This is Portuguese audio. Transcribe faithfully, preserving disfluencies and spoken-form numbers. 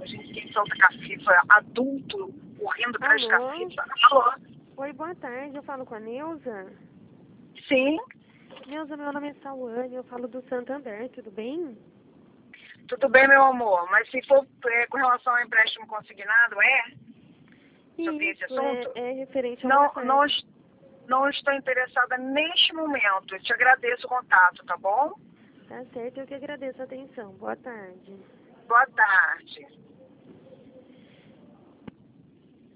gente que solta cafifra, adulto, correndo atrás de Alô? cafifra. Alô? Oi, boa tarde. Eu falo com a Neuza. Sim, Neuza, meu nome é Sauane, eu falo do Santander, tudo bem? tudo bem, meu amor, mas se for é, com relação ao empréstimo consignado, é? Sobre esse Isso, é, assunto? é referente ao Não, acesso. não, es- não estou interessada neste momento. Eu te agradeço o contato, tá bom? Tá certo, eu que agradeço a atenção. Boa tarde. Boa tarde.